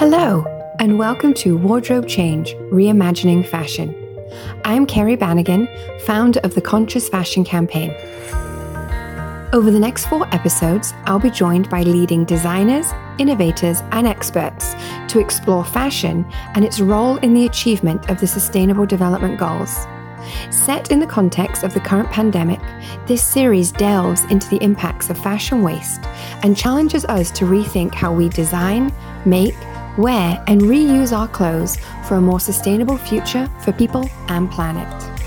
Hello, and welcome to Wardrobe Change, Reimagining Fashion. I'm Kerry Bannigan, founder of the Conscious Fashion Campaign. Over the next 4 episodes, I'll be joined by leading designers, innovators, and experts to explore fashion and its role in the achievement of the Sustainable Development Goals. Set in the context of the current pandemic, this series delves into the impacts of fashion waste and challenges us to rethink how we design, make, wear, and reuse our clothes for a more sustainable future for people and planet.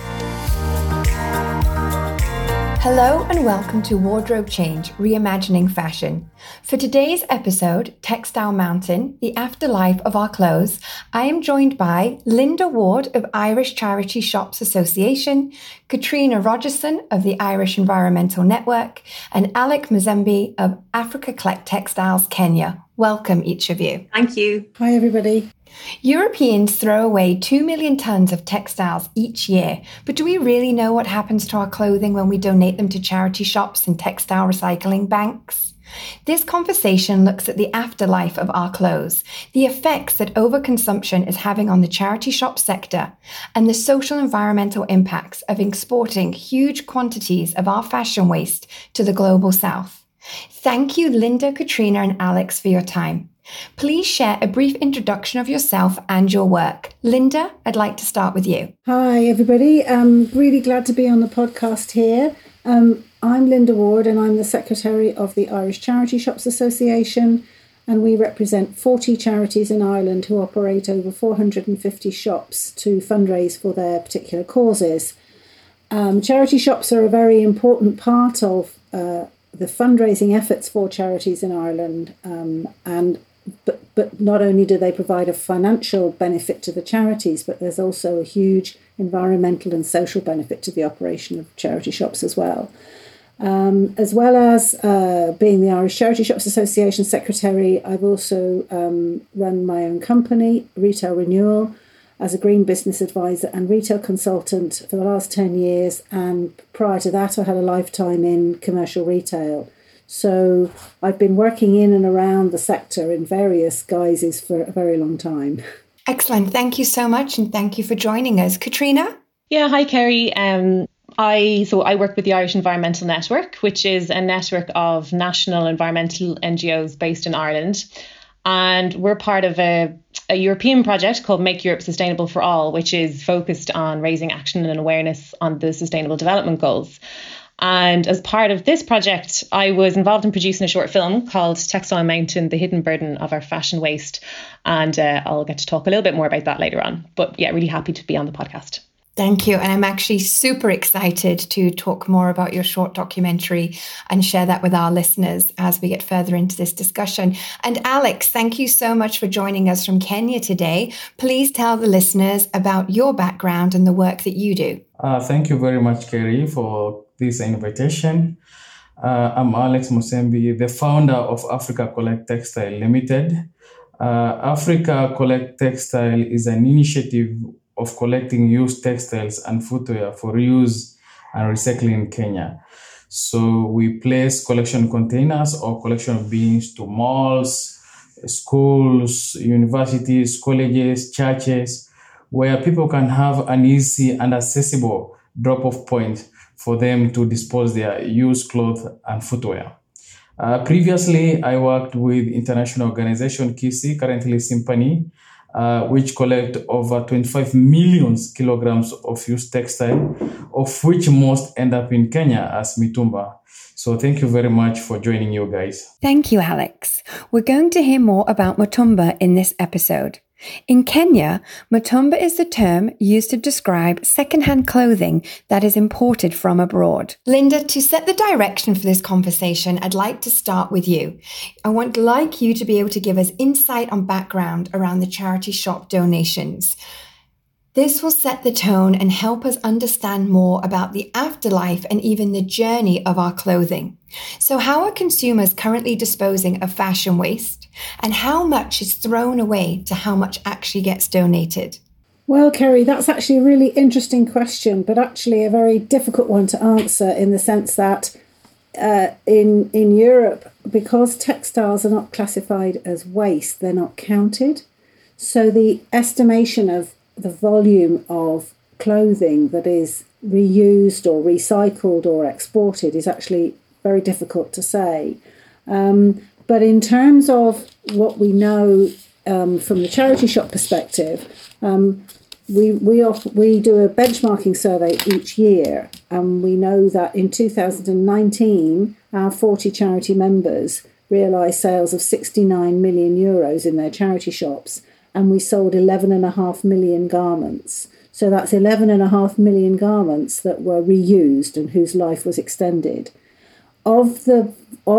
Hello and welcome to Wardrobe Change, Reimagining Fashion. For today's episode, Textile Mountain, the afterlife of our clothes, I am joined by Linda Ward of Irish Charity Shops Association, Katrina Rogerson of the Irish Environmental Network, and Alec Mzembe of Africa Collect Textiles Kenya. Welcome, each of you. Thank you. Hi, everybody. Europeans throw away 2 million tons of textiles each year, but do we really know what happens to our clothing when we donate them to charity shops and textile recycling banks? This conversation looks at the afterlife of our clothes, the effects that overconsumption is having on the charity shop sector, and the social environmental impacts of exporting huge quantities of our fashion waste to the global south. Thank you, Linda, Katrina, and Alex, for your time. Please share a brief introduction of yourself and your work. Linda, I'd like to start with you. Hi, everybody. I'm really glad to be on the podcast here. I'm Linda Ward and I'm the Secretary of the Irish Charity Shops Association, and we represent 40 charities in Ireland who operate over 450 shops to fundraise for their particular causes. Charity shops are a very important part of the fundraising efforts for charities in Ireland, but not only do they provide a financial benefit to the charities, but there's also a huge environmental and social benefit to the operation of charity shops as well. As well as being the Irish Charity Shops Association Secretary, I've also run my own company, Retail Renewal, as a green business advisor and retail consultant for the last 10 years. And prior to that, I had a lifetime in commercial retail. So I've been working in and around the sector in various guises for a very long time. Excellent. Thank you so much. And thank you for joining us. Katrina? Yeah, hi, Kerry. I work with the Irish Environmental Network, which is a network of national environmental NGOs based in Ireland. And we're part of a European project called Make Europe Sustainable for All, which is focused on raising action and awareness on the Sustainable Development Goals. And as part of this project, I was involved in producing a short film called Textile Mountain, the Hidden Burden of Our Fashion Waste. And I'll get to talk a little bit more about that later on. But yeah, really happy to be on the podcast. Thank you. And I'm actually super excited to talk more about your short documentary and share that with our listeners as we get further into this discussion. And Alex, thank you so much for joining us from Kenya today. Please tell the listeners about your background and the work that you do. Thank you very much, Kerry, for this invitation. I'm Alex Mzembe, the founder of Africa Collect Textile Limited. Africa Collect Textile is an initiative of collecting used textiles and footwear for reuse and recycling in Kenya. So we place collection containers or collection bins to malls, schools, universities, colleges, churches, where people can have an easy and accessible drop-off point for them to dispose their used clothes and footwear. Previously, I worked with international organization KISI, currently Symphony, which collect over 25 million kilograms of used textile, of which most end up in Kenya as mitumba. So thank you very much for joining you guys. Thank you, Alex. We're going to hear more about mitumba in this episode. In Kenya, mitumba is the term used to describe secondhand clothing that is imported from abroad. Linda, to set the direction for this conversation, I'd like to start with you. I would like you to be able to give us insight on background around the charity shop donations. This will set the tone and help us understand more about the afterlife and even the journey of our clothing. So how are consumers currently disposing of fashion waste, and how much is thrown away to how much actually gets donated? Well, Kerry, that's actually a really interesting question, but actually a very difficult one to answer in the sense that in Europe, because textiles are not classified as waste, they're not counted. So the estimation of the volume of clothing that is reused or recycled or exported is actually very difficult to say. But in terms of what we know from the charity shop perspective, we do a benchmarking survey each year, and we know that in 2019, our 40 charity members realised sales of 69 million euros in their charity shops, and we sold 11.5 million garments. So that's 11.5 million garments that were reused and whose life was extended. Of the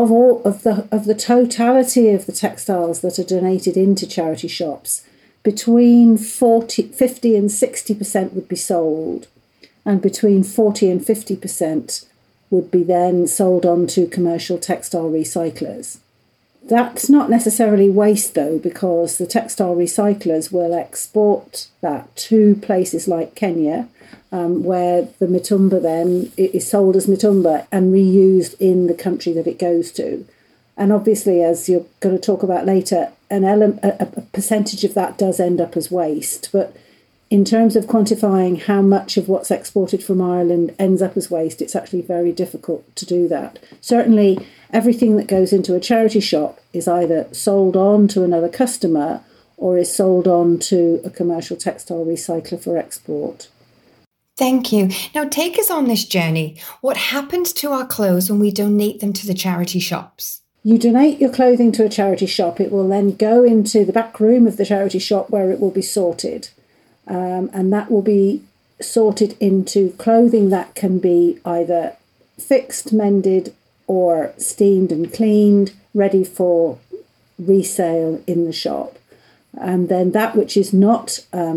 totality of the textiles that are donated into charity shops, between 50 and 60% would be sold, and between 40 and 50% would be then sold on to commercial textile recyclers. That's not necessarily waste, though, because the textile recyclers will export that to places like Kenya, where the mitumba then is sold as mitumba and reused in the country that it goes to. And obviously, as you're going to talk about later, a percentage of that does end up as waste. But in terms of quantifying how much of what's exported from Ireland ends up as waste, it's actually very difficult to do that. Certainly, everything that goes into a charity shop is either sold on to another customer or is sold on to a commercial textile recycler for export. Thank you. Now take us on this journey. What happens to our clothes when we donate them to the charity shops? You donate your clothing to a charity shop. It will then go into the back room of the charity shop where it will be sorted. And that will be sorted into clothing that can be either fixed, mended, or steamed and cleaned, ready for resale in the shop. And then that which is not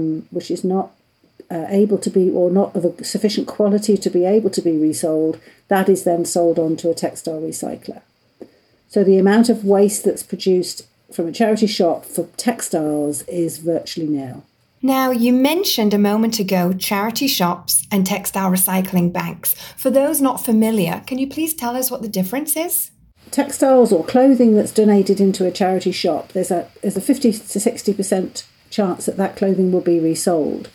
able to be, or not of a sufficient quality to be able to be resold, that is then sold on to a textile recycler. So the amount of waste that's produced from a charity shop for textiles is virtually nil. Now, you mentioned a moment ago charity shops and textile recycling banks. For those not familiar, can you please tell us what the difference is? Textiles or clothing that's donated into a charity shop, there's a 50 to 60% chance that clothing will be resold.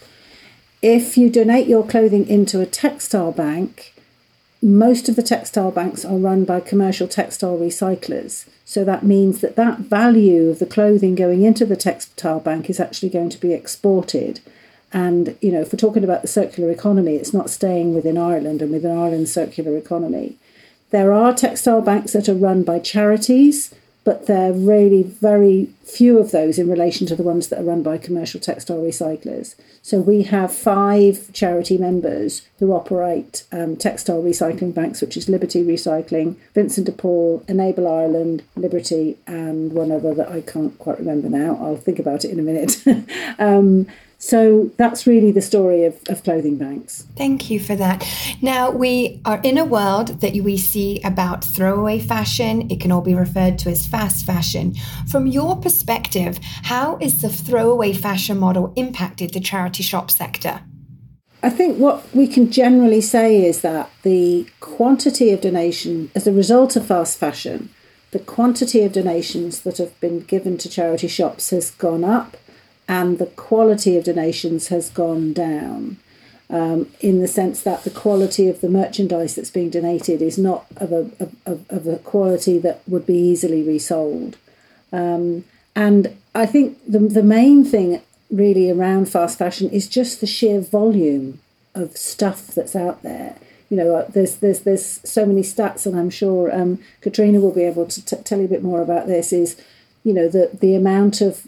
If you donate your clothing into a textile bank, most of the textile banks are run by commercial textile recyclers. So that means that value of the clothing going into the textile bank is actually going to be exported. And, you know, if we're talking about the circular economy, it's not staying within Ireland and within Ireland's circular economy. There are textile banks that are run by charities, but they're really very few of those in relation to the ones that are run by commercial textile recyclers. So we have 5 charity members who operate textile recycling banks, which is Liberty Recycling, Vincent de Paul, Enable Ireland, Liberty, and one other that I can't quite remember now. I'll think about it in a minute. So that's really the story of clothing banks. Thank you for that. Now, we are in a world that we see about throwaway fashion. It can all be referred to as fast fashion. From your perspective, how is the throwaway fashion model impacted the charity shop sector? I think what we can generally say is that the quantity of donation, as a result of fast fashion, the quantity of donations that have been given to charity shops has gone up, and the quality of donations has gone down, in the sense that the quality of the merchandise that's being donated is not of a quality that would be easily resold. And I think the main thing really around fast fashion is just the sheer volume of stuff that's out there. You know, there's so many stats, and I'm sure Katrina will be able to tell you a bit more about this. Is, you know, the amount of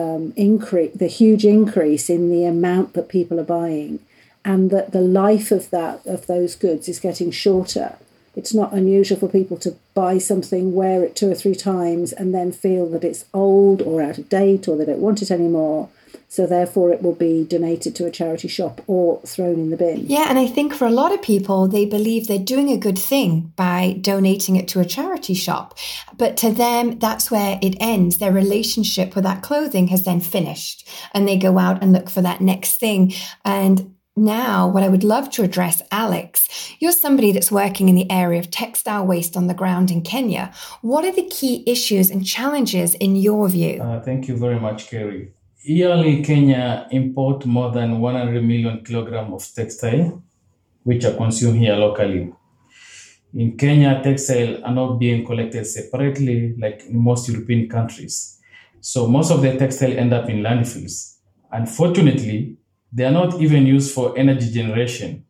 the huge increase in the amount that people are buying, and that the life of those goods is getting shorter. It's not unusual for people to buy something, wear it 2 or 3 times, and then feel that it's old or out of date, or they don't want it anymore. So therefore it will be donated to a charity shop or thrown in the bin. Yeah, and I think for a lot of people, they believe they're doing a good thing by donating it to a charity shop. But to them, that's where it ends. Their relationship with that clothing has then finished, and they go out and look for that next thing. And now, what I would love to address, Alex, you're somebody that's working in the area of textile waste on the ground in Kenya. What are the key issues and challenges in your view? Thank you very much, Kerry. Yearly, Kenya import more than 100 million kilograms of textile, which are consumed here locally. In Kenya, textiles are not being collected separately like in most European countries. So most of the textile end up in landfills. Unfortunately, they are not even used for energy generation.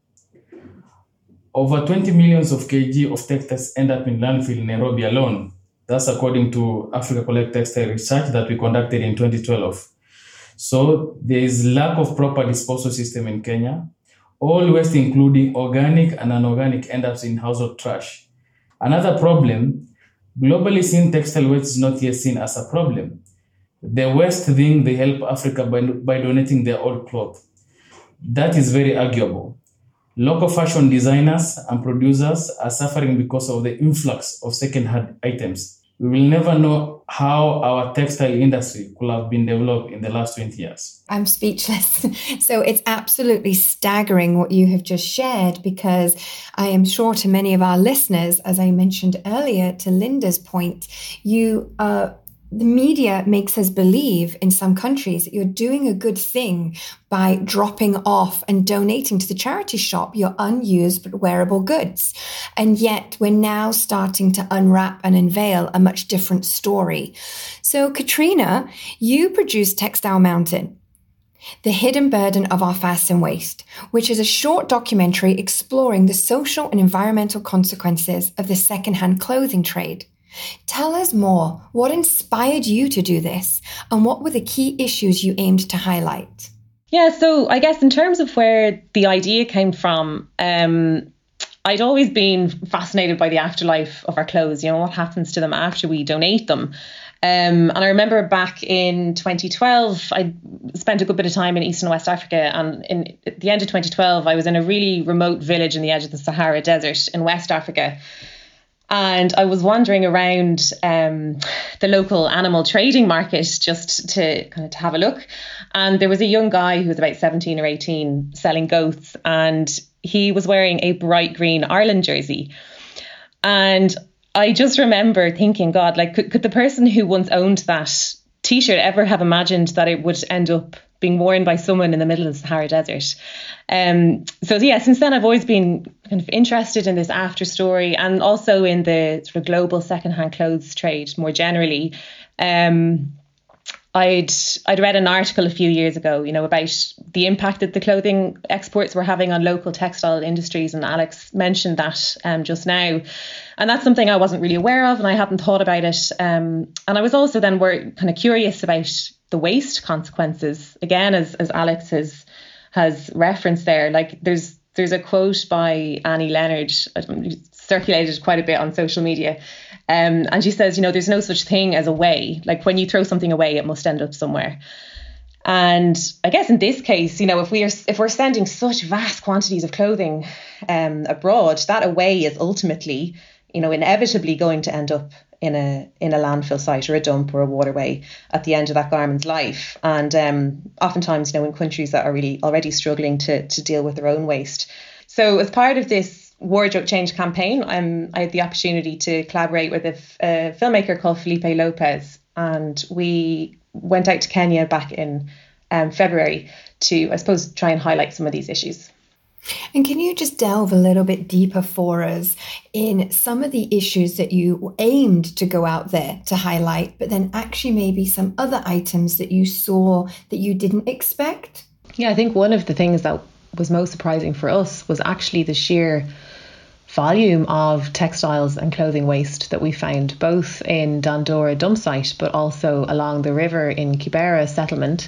Over 20 millions of kg of textiles end up in landfill in Nairobi alone. That's according to Africa Collect Textile research that we conducted in 2012. So there is lack of proper disposal system in Kenya. All waste, including organic and inorganic, end up in household trash. Another problem, globally seen textile waste is not yet seen as a problem. The West think they help Africa by donating their old clothes. That is very arguable. Local fashion designers and producers are suffering because of the influx of second-hand items. We will never know how our textile industry could have been developed in the last 20 years. I'm speechless. So it's absolutely staggering what you have just shared, because I am sure to many of our listeners, as I mentioned earlier to Linda's point, the media makes us believe in some countries that you're doing a good thing by dropping off and donating to the charity shop your unused but wearable goods. And yet we're now starting to unwrap and unveil a much different story. So Katrina, you produced Textile Mountain, The Hidden Burden of Our Fasts and Waste, which is a short documentary exploring the social and environmental consequences of the secondhand clothing trade. Tell us more. What inspired you to do this, and what were the key issues you aimed to highlight? Yeah, so I guess in terms of where the idea came from, I'd always been fascinated by the afterlife of our clothes, what happens to them after we donate them. And I remember back in 2012, I spent a good bit of time in East and West Africa. And at the end of 2012, I was in a really remote village in the edge of the Sahara Desert in West Africa. And I was wandering around the local animal trading market just to kind of to have a look. And there was a young guy who was about 17 or 18 selling goats, and he was wearing a bright green Ireland jersey. And I just remember thinking, God, like, could the person who once owned that T-shirt ever have imagined that it would end up being worn by someone in the middle of the Sahara Desert? So yeah, since then I've always been kind of interested in this after story, and also in the sort of global secondhand clothes trade more generally. I'd read an article a few years ago, about the impact that the clothing exports were having on local textile industries, and Alex mentioned that just now. And that's something I wasn't really aware of, and I hadn't thought about it. And I was also then kind of curious about the waste consequences. Again, as Alex has referenced there, like there's a quote by Annie Leonard, circulated quite a bit on social media. And she says, there's no such thing as a way. Like, when you throw something away, it must end up somewhere. And I guess in this case, if we're sending such vast quantities of clothing abroad, that away is ultimately, inevitably going to end up in a landfill site or a dump or a waterway at the end of that garment's life. And oftentimes, in countries that are really already struggling to deal with their own waste. So as part of this wardrobe change campaign, I had the opportunity to collaborate with a filmmaker called Felipe Lopez, and we went out to Kenya back in February to, I suppose, try and highlight some of these issues. And can you just delve a little bit deeper for us in some of the issues that you aimed to go out there to highlight, but then actually maybe some other items that you saw that you didn't expect? Yeah, I think one of the things that was most surprising for us was actually the sheer volume of textiles and clothing waste that we found, both in Dandora dump site, but also along the river in Kibera settlement.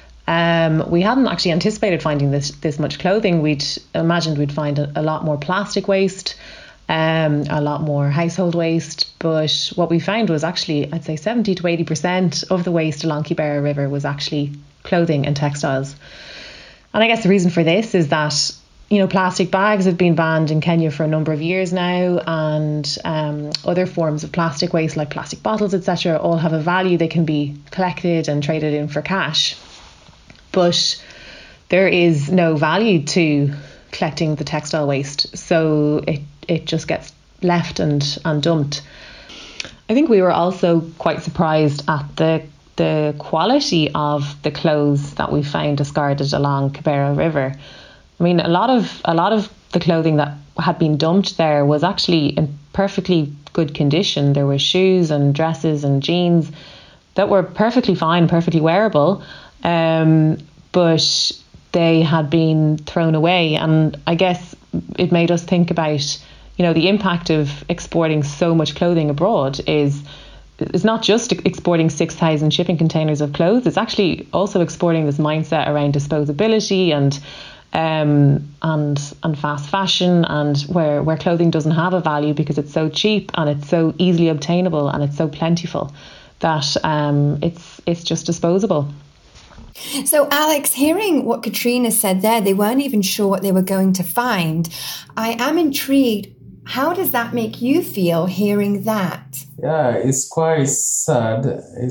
We hadn't actually anticipated finding this much clothing. We'd imagined we'd find a lot more plastic waste, a lot more household waste. But what we found was actually, I'd say 70 to 80% of the waste along Kibera River was actually clothing and textiles. And I guess the reason for this is that, plastic bags have been banned in Kenya for a number of years now, and other forms of plastic waste like plastic bottles, etc., all have a value. They can be collected and traded in for cash. But there is no value to collecting the textile waste, so it just gets left and dumped. I think we were also quite surprised at the the quality of the clothes that we found discarded along Kibera River. I mean, a lot of the clothing that had been dumped there was actually in perfectly good condition. There were shoes and dresses and jeans that were perfectly fine, perfectly wearable, but they had been thrown away. And I guess it made us think about, the impact of exporting so much clothing abroad is not just exporting 6,000 shipping containers of clothes. It's actually also exporting this mindset around disposability and fast fashion, and where clothing doesn't have a value because it's so cheap and it's so easily obtainable and it's so plentiful that it's just disposable. So, Alex, hearing what Katrina said there, they weren't even sure what they were going to find. I am intrigued. How does that make you feel hearing that? Yeah, it's quite sad.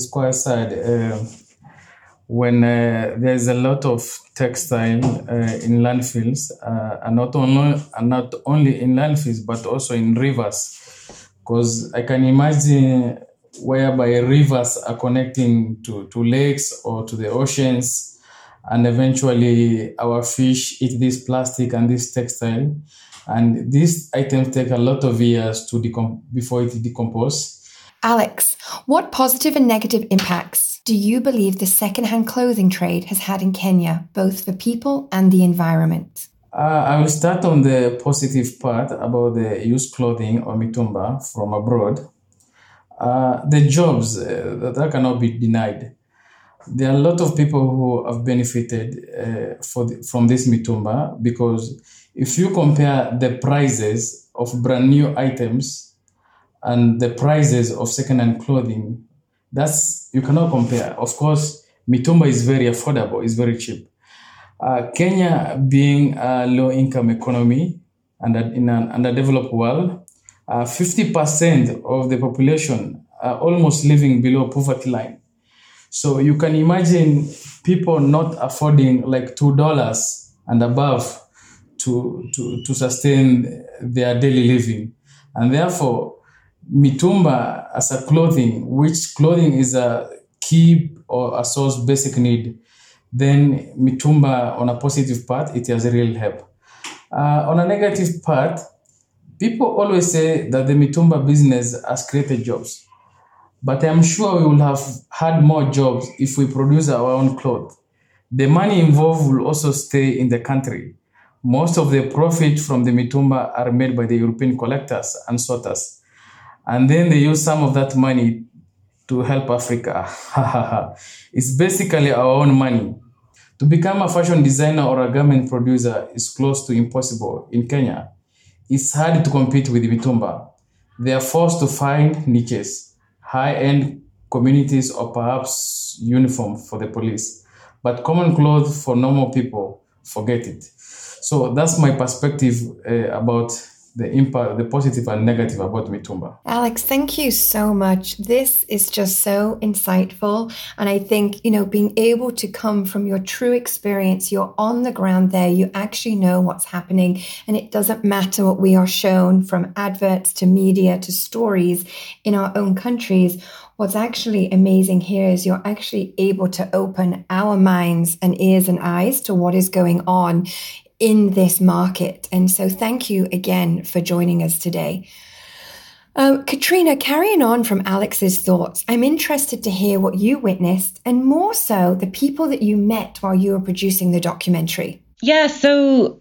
When there's a lot of textile in landfills, and not only in landfills, but also in rivers. Because I can imagine whereby rivers are connecting to lakes or to the oceans, and eventually our fish eat this plastic and this textile. And these items take a lot of years before it decomposes. Alex, what positive and negative impacts do you believe the second-hand clothing trade has had in Kenya, both for people and the environment? I will start on the positive part about the used clothing or mitumba from abroad. The jobs, that cannot be denied. There are a lot of people who have benefited from this mitumba, because if you compare the prices of brand new items and the prices of second-hand clothing, you cannot compare. Of course, mitumba is very affordable, it's very cheap. Kenya being a low-income economy and in an underdeveloped world, 50% of the population are almost living below poverty line. So you can imagine people not affording like $2 and above to sustain their daily living. And therefore, mitumba as a clothing, which clothing is a key or a source basic need, then mitumba on a positive part, it has real help. On a negative part, people always say that the mitumba business has created jobs. But I'm sure we will have had more jobs if we produce our own clothes. The money involved will also stay in the country. Most of the profit from the mitumba are made by the European collectors and sorters. And then they use some of that money to help Africa. It's basically our own money. To become a fashion designer or a garment producer is close to impossible in Kenya. It's hard to compete with the mitumba. They are forced to find niches, high-end communities, or perhaps uniform for the police. But common clothes for normal people, forget it. So that's my perspective about the impact, the positive and negative about mitumba. Alex, thank you so much. This is just so insightful. And I think, being able to come from your true experience, you're on the ground there, you actually know what's happening. And it doesn't matter what we are shown from adverts to media to stories in our own countries. What's actually amazing here is you're actually able to open our minds and ears and eyes to what is going on in this market. And so thank you again for joining us today. Katrina, carrying on from Alex's thoughts, I'm interested to hear what you witnessed, and more so the people that you met while you were producing the documentary. Yeah, so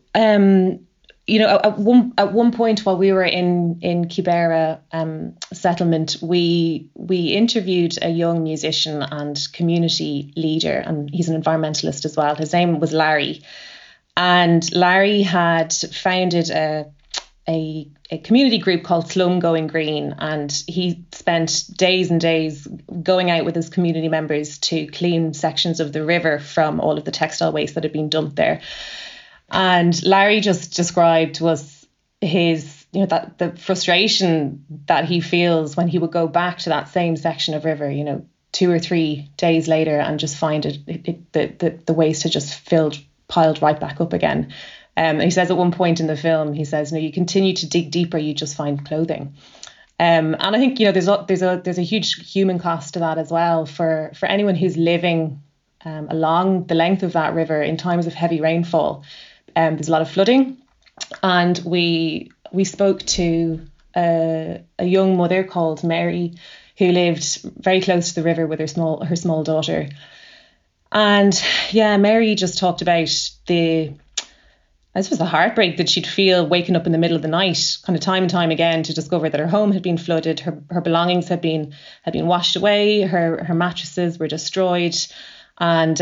at one point while we were in Kibera settlement, we interviewed a young musician and community leader, and he's an environmentalist as well. His name was Larry. And Larry had founded a community group called Slum Going Green, and he spent days and days going out with his community members to clean sections of the river from all of the textile waste that had been dumped there. And Larry just described was his, that the frustration that he feels when he would go back to that same section of river, 2 or 3 days later, and just find the waste had just piled right back up again. He says at one point in the film, he says, you continue to dig deeper, you just find clothing. And I think, there's a huge human cost to that as well for anyone who's living along the length of that river in times of heavy rainfall. There's a lot of flooding, and we spoke to a young mother called Mary, who lived very close to the river with her small daughter. And yeah, Mary just talked about the heartbreak that she'd feel waking up in the middle of the night, kind of time and time again, to discover that her home had been flooded, her belongings had been washed away, her mattresses were destroyed, and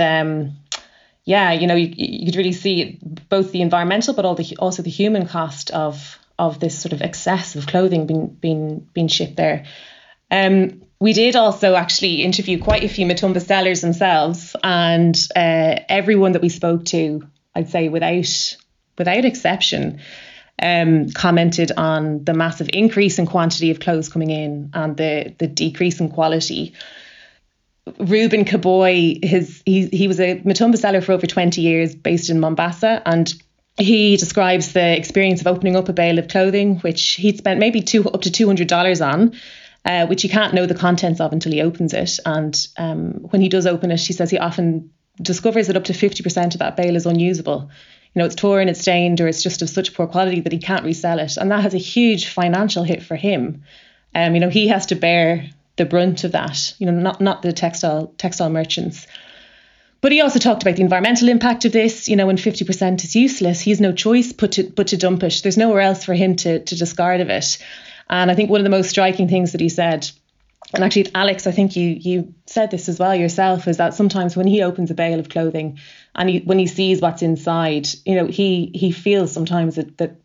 you could really see both the environmental but also the human cost of this sort of excess of clothing being shipped there. We did also actually interview quite a few Matumba sellers themselves, and everyone that we spoke to, I'd say without exception, commented on the massive increase in quantity of clothes coming in and the decrease in quality. Reuben Kaboy, he was a Matumba seller for over 20 years based in Mombasa, and he describes the experience of opening up a bale of clothing, which he'd spent maybe up to $200 on, which he can't know the contents of until he opens it. And when he does open it, he says he often discovers that up to 50% of that bale is unusable. It's torn, it's stained, or it's just of such poor quality that he can't resell it. And that has a huge financial hit for him. He has to bear the brunt of that, not the textile merchants. But he also talked about the environmental impact of this. When 50% is useless, he has no choice but to dump it. There's nowhere else for him to discard of it. And I think one of the most striking things that he said, and actually, Alex, I think you said this as well yourself, is that sometimes when he opens a bale of clothing and when he sees what's inside, he feels sometimes that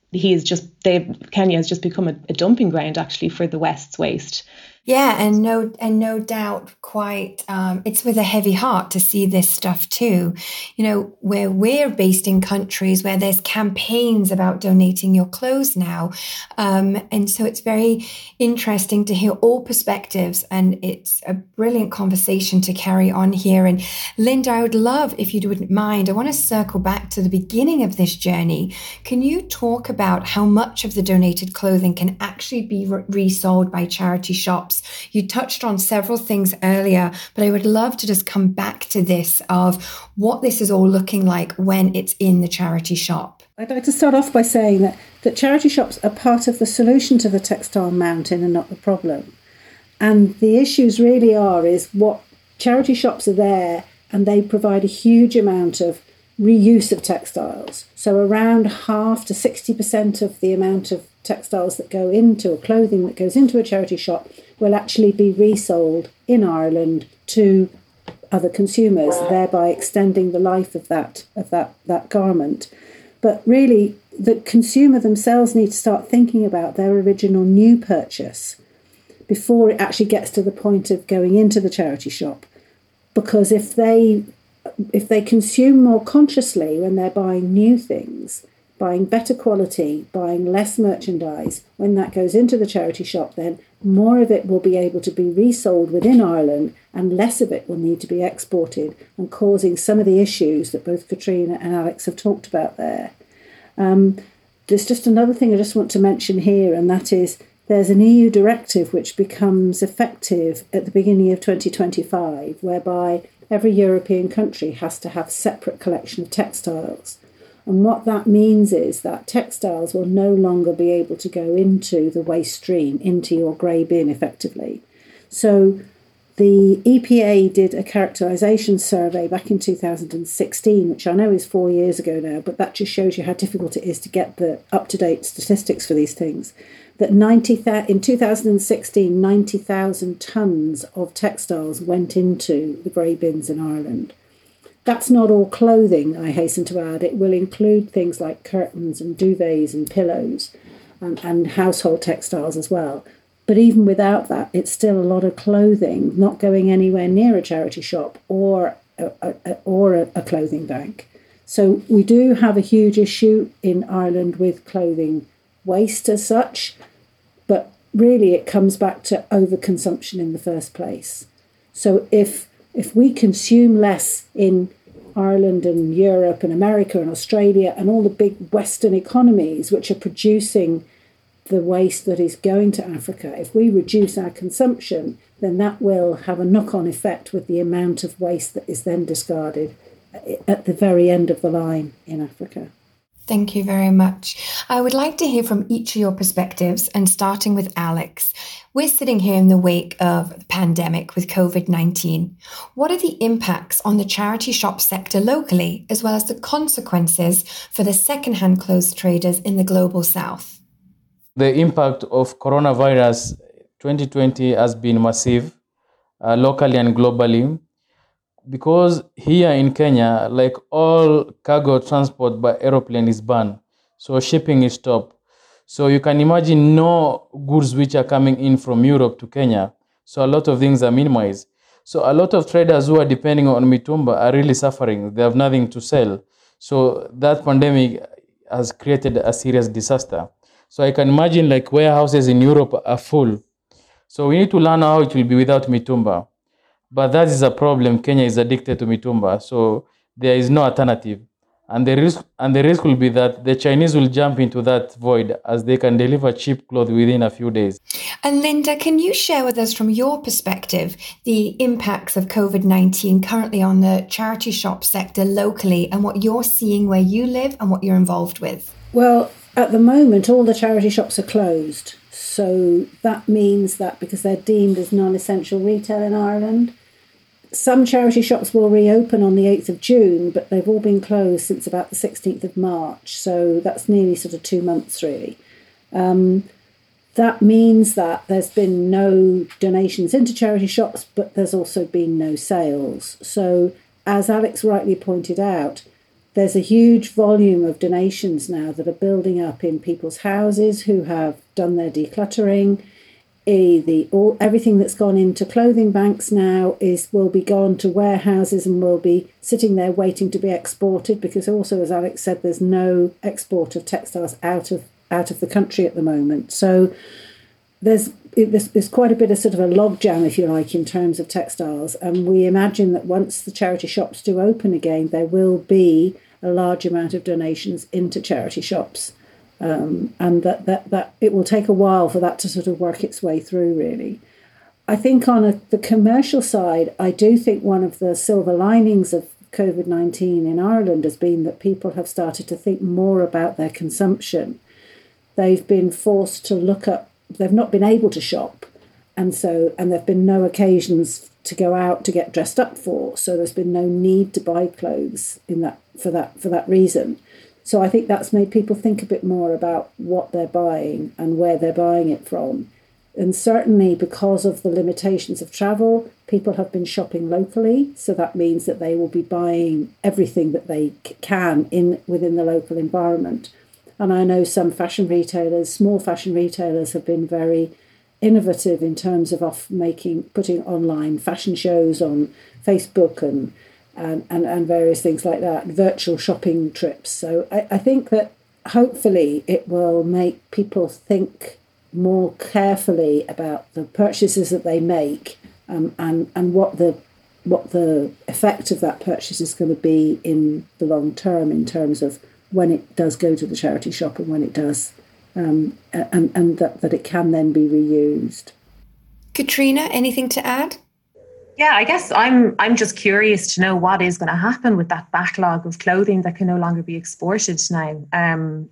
Kenya has just become a dumping ground actually for the West's waste. Yeah, and no doubt, quite. It's with a heavy heart to see this stuff too. Where we're based in countries where there's campaigns about donating your clothes now, and so it's very interesting to hear all perspectives, and it's a brilliant conversation to carry on here. And Linda, I would love, if you wouldn't mind, I want to circle back to the beginning of this journey. Can you talk about how much of the donated clothing can actually be resold by charity shops? You touched on several things earlier, but I would love to just come back to this of what this is all looking like when it's in the charity shop. I'd like to start off by saying that charity shops are part of the solution to the textile mountain and not the problem. And the issues really is what charity shops are there, and they provide a huge amount of reuse of textiles. So around half to 60% of the amount of textiles that go into, or clothing that goes into a charity shop, will actually be resold in Ireland to other consumers, thereby extending the life of that garment. But really, the consumer themselves need to start thinking about their original new purchase before it actually gets to the point of going into the charity shop. Because if they consume more consciously when they're buying new things, buying better quality, buying less merchandise, when that goes into the charity shop, then more of it will be able to be resold within Ireland and less of it will need to be exported, and causing some of the issues that both Katrina and Alex have talked about there. There's just another thing I just want to mention here, and that is there's an EU directive which becomes effective at the beginning of 2025, whereby every European country has to have a separate collection of textiles. And what that means is that textiles will no longer be able to go into the waste stream, into your grey bin effectively. So the EPA did a characterisation survey back in 2016, which I know is 4 years ago now, but that just shows you how difficult it is to get the up-to-date statistics for these things. That in 2016, 90,000 tonnes of textiles went into the grey bins in Ireland. That's not all clothing, I hasten to add. It will include things like curtains and duvets and pillows and household textiles as well. But even without that, it's still a lot of clothing not going anywhere near a charity shop or a clothing bank. So we do have a huge issue in Ireland with clothing waste as such, but really it comes back to overconsumption in the first place. So if we consume less in Ireland and Europe and America and Australia and all the big Western economies which are producing the waste that is going to Africa, if we reduce our consumption, then that will have a knock-on effect with the amount of waste that is then discarded at the very end of the line in Africa. Thank you very much. I would like to hear from each of your perspectives, and starting with Alex. We're sitting here in the wake of the pandemic with COVID-19. What are the impacts on the charity shop sector locally, as well as the consequences for the second-hand clothes traders in the global south? The impact of coronavirus 2020 has been massive, locally and globally. Because here in Kenya, like all cargo transport by aeroplane is banned, so shipping is stopped. So you can imagine no goods which are coming in from Europe to Kenya. So a lot of things are minimized. So a lot of traders who are depending on Mitumba are really suffering. They have nothing to sell. So that pandemic has created a serious disaster. So I can imagine like warehouses in Europe are full. So we need to learn how it will be without Mitumba. But that is a problem. Kenya is addicted to Mitumba, so there is no alternative. And the risk will be that the Chinese will jump into that void as they can deliver cheap clothes within a few days. And Linda, can you share with us from your perspective the impacts of COVID-19 currently on the charity shop sector locally, and what you're seeing where you live and what you're involved with? Well, at the moment, all the charity shops are closed. So that means that because they're deemed as non-essential retail in Ireland, some charity shops will reopen on the 8th of June, but they've all been closed since about the 16th of March. So that's nearly sort of 2 months, really. That means that there's been no donations into charity shops, but there's also been no sales. So as Alex rightly pointed out, there's a huge volume of donations now that are building up in people's houses who have done their decluttering. Everything that's gone into clothing banks now will be gone to warehouses and will be sitting there waiting to be exported, because also, as Alex said, there's no export of textiles out of the country at the moment. So there's quite a bit of sort of a logjam, if you like, in terms of textiles. And we imagine that once the charity shops do open again, there will be a large amount of donations into charity shops. And that it will take a while for that to sort of work its way through, really. I think on the commercial side, I do think one of the silver linings of COVID-19 in Ireland has been that people have started to think more about their consumption. They've been forced to they've not been able to shop, and there've been no occasions to go out to get dressed up for, so there's been no need to buy clothes for that reason. So I think that's made people think a bit more about what they're buying and where they're buying it from. And certainly because of the limitations of travel, people have been shopping locally. So that means that they will be buying everything that they can within the local environment. And I know some small fashion retailers have been very innovative in terms of putting online fashion shows on Facebook and various things like that, virtual shopping trips. So I think that hopefully it will make people think more carefully about the purchases that they make, and what the effect of that purchase is going to be in the long term, in terms of when it does go to the charity shop and when it does, and that it can then be reused. Katrina, anything to add? Yeah, I guess I'm just curious to know what is going to happen with that backlog of clothing that can no longer be exported now. And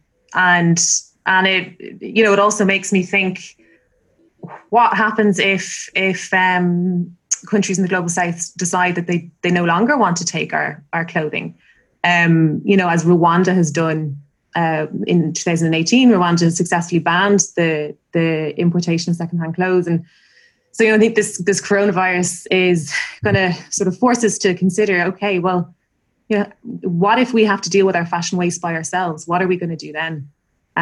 it, it also makes me think, what happens if countries in the global south decide that they no longer want to take our clothing? As Rwanda has done in 2018, Rwanda has successfully banned the importation of secondhand clothes. And so, I think this coronavirus is going to sort of force us to consider, okay, well, what if we have to deal with our fashion waste by ourselves? What are we going to do then?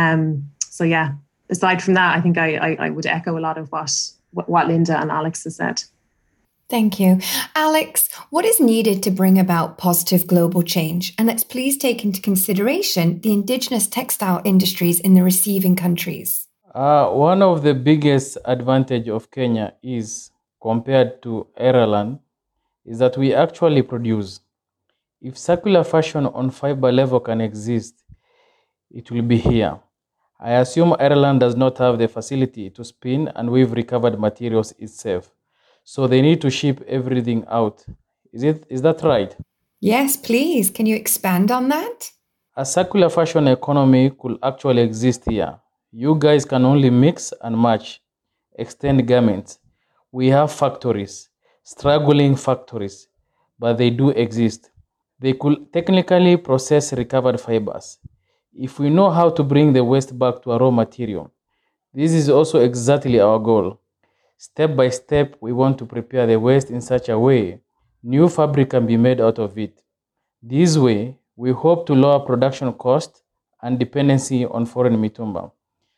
Aside from that, I think I would echo a lot of what Linda and Alex has said. Thank you. Alex, what is needed to bring about positive global change? And let's please take into consideration the indigenous textile industries in the receiving countries. One of the biggest advantage of Kenya is, compared to Ireland, is that we actually produce. If circular fashion on fiber level can exist, it will be here. I assume Ireland does not have the facility to spin and weave recovered materials itself, so they need to ship everything out. Is that right? Yes, please. Can you expand on that? A circular fashion economy could actually exist here. You guys can only mix and match, extend garments. We have factories, struggling factories, but they do exist. They could technically process recovered fibers. If we know how to bring the waste back to a raw material, this is also exactly our goal. Step by step, we want to prepare the waste in such a way new fabric can be made out of it. This way, we hope to lower production cost and dependency on foreign mitumba.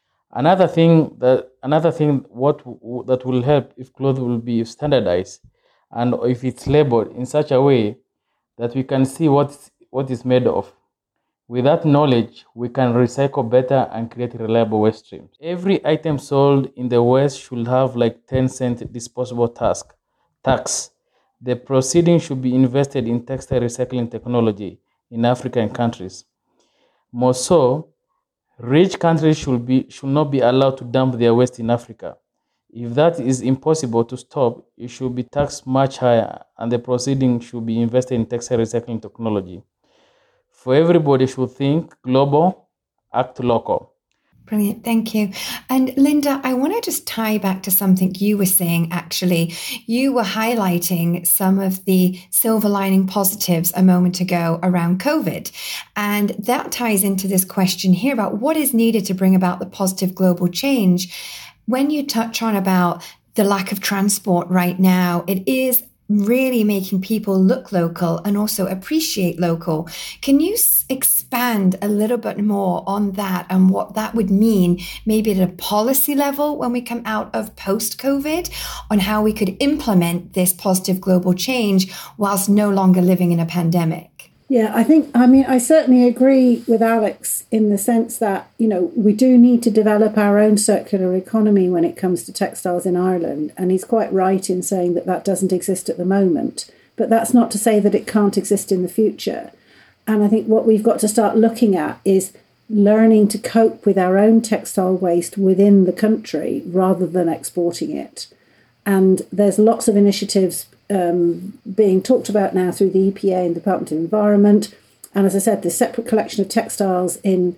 That will help if clothes will be standardized and if it's labeled in such a way that we can see what is made of. With that knowledge, we can recycle better and create reliable waste streams. Every item sold in the West should have like 10-cent disposable tax. The proceedings should be invested in textile recycling technology in African countries. More so, rich countries should not be allowed to dump their waste in Africa. If that is impossible to stop, it should be taxed much higher, and the proceedings should be invested in textile recycling technology. For everybody should think global, act local. Brilliant. Thank you. And Linda, I want to just tie back to something you were saying, actually. You were highlighting some of the silver lining positives a moment ago around COVID. And that ties into this question here about what is needed to bring about the positive global change. When you touch on about the lack of transport right now, it is really making people look local and also appreciate local. Can you expand a little bit more on that and what that would mean, maybe at a policy level when we come out of post-COVID, on how we could implement this positive global change whilst no longer living in a pandemic? Yeah, I certainly agree with Alex in the sense that, we do need to develop our own circular economy when it comes to textiles in Ireland. And he's quite right in saying that doesn't exist at the moment. But that's not to say that it can't exist in the future. And I think what we've got to start looking at is learning to cope with our own textile waste within the country rather than exporting it. And there's lots of initiatives being talked about now through the EPA and Department of Environment. And as I said, the separate collection of textiles in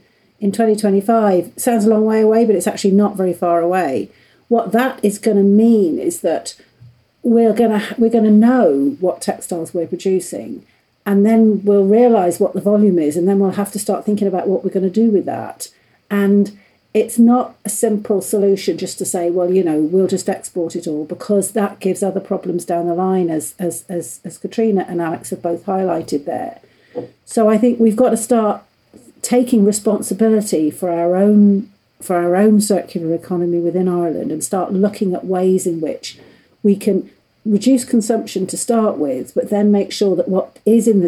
2025 sounds a long way away, but it's actually not very far away. What that is going to mean is that we're going to know what textiles we're producing, and then we'll realise what the volume is, and then we'll have to start thinking about what we're going to do with that. And it's not a simple solution just to say, well, we'll just export it all, because that gives other problems down the line, as Katrina and Alex have both highlighted there. So I think we've got to start taking responsibility for our own circular economy within Ireland and start looking at ways in which we can reduce consumption to start with, but then make sure that what is in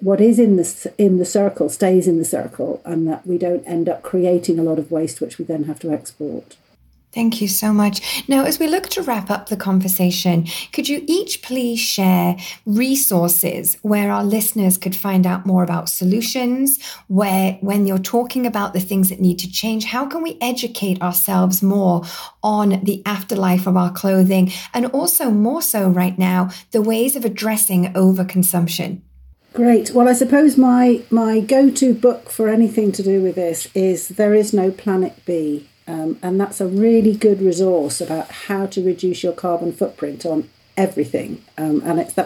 the circle stays in the circle, and that we don't end up creating a lot of waste which we then have to export. Thank you so much. Now, as we look to wrap up the conversation, could you each please share resources where our listeners could find out more about solutions, where when you're talking about the things that need to change, how can we educate ourselves more on the afterlife of our clothing, and also more so right now, the ways of addressing overconsumption? Great. Well, I suppose my go-to book for anything to do with this is There Is No Planet B. And that's a really good resource about how to reduce your carbon footprint on everything. And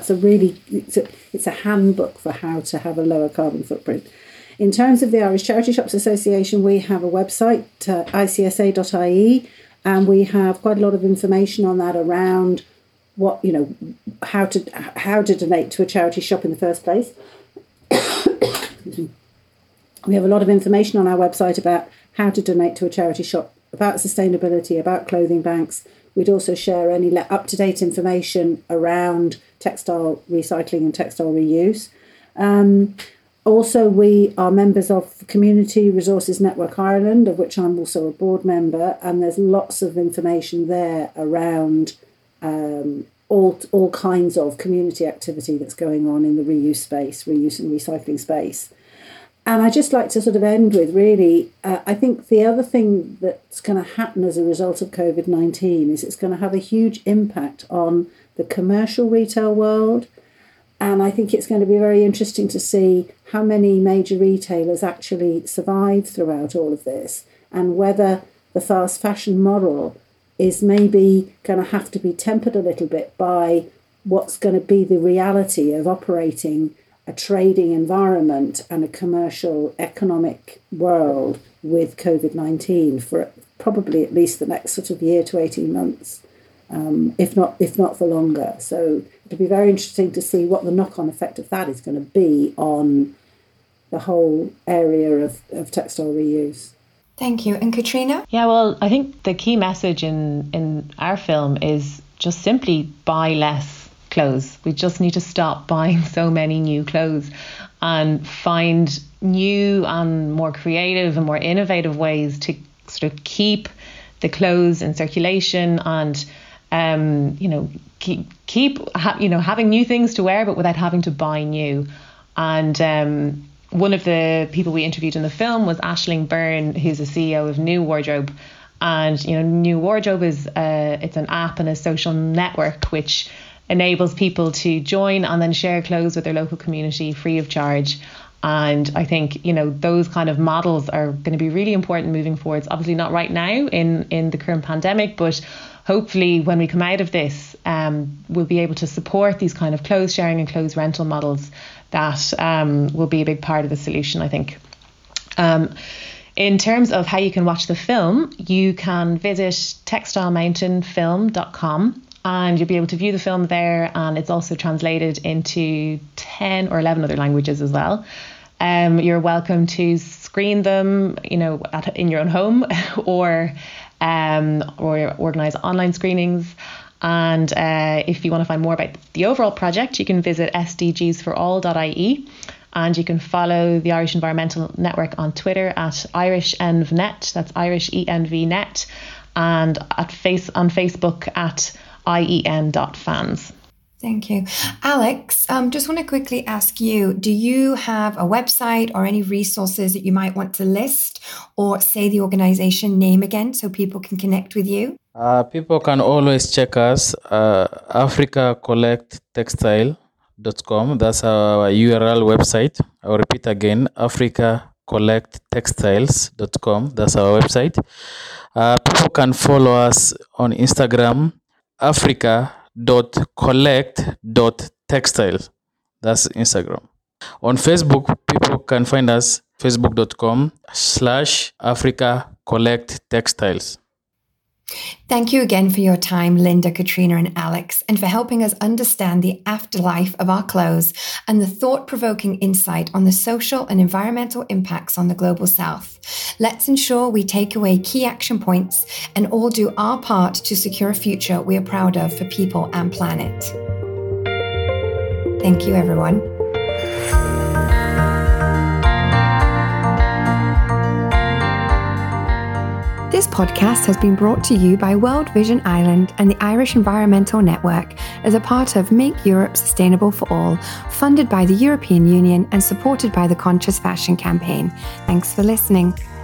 it's a handbook for how to have a lower carbon footprint. In terms of the Irish Charity Shops Association, we have a website, icsa.ie, and we have quite a lot of information on that around how to donate to a charity shop in the first place. We have a lot of information on our website about how to donate to a charity shop, about sustainability, about clothing banks. We'd also share any up-to-date information around textile recycling and textile reuse. Also, we are members of the Community Resources Network Ireland, of which I'm also a board member, and there's lots of information there around all kinds of community activity that's going on in the reuse and recycling space. And I'd just like to sort of end with, really, I think the other thing that's going to happen as a result of COVID-19 is it's going to have a huge impact on the commercial retail world. And I think it's going to be very interesting to see how many major retailers actually survive throughout all of this, and whether the fast fashion model is maybe going to have to be tempered a little bit by what's going to be the reality of operating a trading environment and a commercial economic world with COVID-19 for probably at least the next sort of year to 18 months, if not for longer. So it'll be very interesting to see what the knock-on effect of that is going to be on the whole area of textile reuse. Thank you. And Katrina? Yeah, well, I think the key message in our film is just simply buy less clothes. We just need to stop buying so many new clothes and find new and more creative and more innovative ways to sort of keep the clothes in circulation and keep having new things to wear, but without having to buy new. And one of the people we interviewed in the film was Aisling Byrne, who's the CEO of New Wardrobe. And New Wardrobe is it's an app and a social network which enables people to join and then share clothes with their local community free of charge. And I think, those kind of models are going to be really important moving forwards. Obviously not right now in the current pandemic, but hopefully when we come out of this, we'll be able to support these kind of clothes sharing and clothes rental models that will be a big part of the solution, I think. In terms of how you can watch the film, you can visit textilemountainfilm.com. and you'll be able to view the film there, and it's also translated into 10 or 11 other languages as well. You're welcome to screen them, in your own home or organise online screenings. And if you want to find more about the overall project, you can visit sdgsforall.ie, and you can follow the Irish Environmental Network on Twitter at IrishEnvNet, that's Irish ENVNet, and on Facebook at IEN.fans. Thank you. Alex, just want to quickly ask you, do you have a website or any resources that you might want to list, or say the organization name again so people can connect with you? People can always check us, africacollecttextile.com. That's our URL website. I'll repeat again, africacollecttextiles.com. That's our website. People can follow us on Instagram, africa.collect.textiles. That's Instagram. On Facebook, people can find us facebook.com/africacollecttextiles. Thank you again for your time, Linda, Katrina, and Alex, and for helping us understand the afterlife of our clothes and the thought-provoking insight on the social and environmental impacts on the global south. Let's ensure we take away key action points and all do our part to secure a future we are proud of for people and planet. Thank you, everyone. This podcast has been brought to you by World Vision Ireland and the Irish Environmental Network as a part of Make Europe Sustainable for All, funded by the European Union and supported by the Conscious Fashion Campaign. Thanks for listening.